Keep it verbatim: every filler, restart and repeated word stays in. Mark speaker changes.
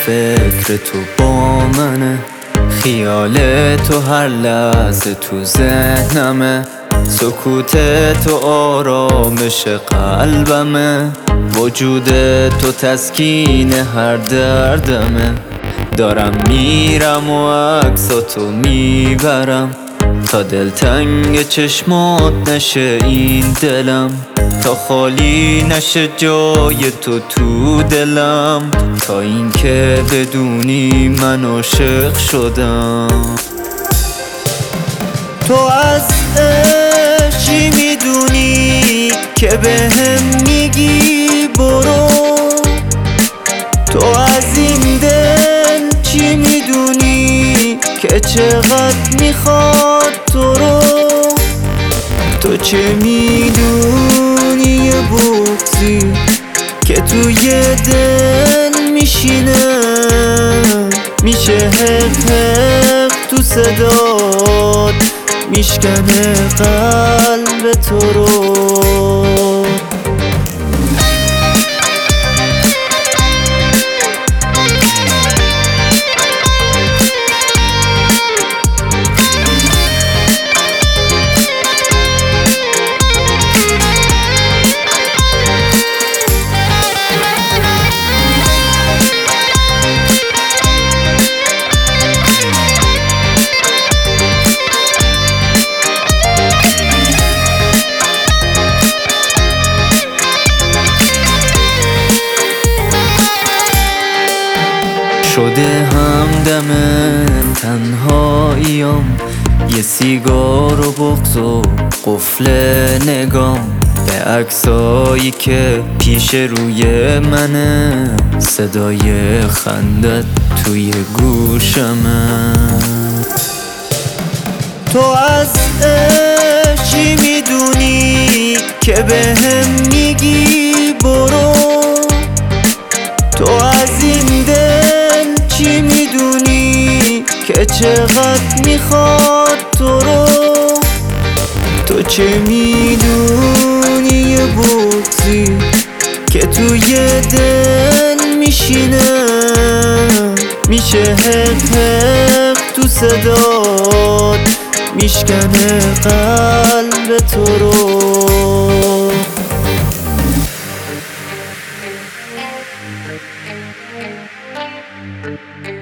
Speaker 1: فکر تو با منه، خیال تو هر لحظه تو ذهنمه، سکوت تو آرامش قلبمه، وجود تو تسکین هر دردمه. دارم میرم و عکساتو میبرم تا دلتنگ چشمات نشه این دلم، تا خالی نشه جای تو تو دلم، تا اینکه بدونی من عاشق شدم. تو از عشق چی میدونی که بهم میگی برو؟ تو از این دل چی میدونی که چقدر میخواد تو رو؟ تو چه میدونی یه بغضی که توی دل میشینه، میشه حق حق تو صدات میشکنه قلب تو رو. شده همدم تنهاییم، یه سیگار و بغض و قفل نگام به عکسایی که پیش روی منه، صدای خندت توی گوشمه. تو از عشق چی میدونی که بهم میگی برو؟ تو از این دل چی میدونی که چقدر میخواد تو رو؟ تو چه میدونی یه بغضی که توی دل میشینه، میشه حق حق تو صدات میشکنه قلب تو رو.
Speaker 2: Thank you.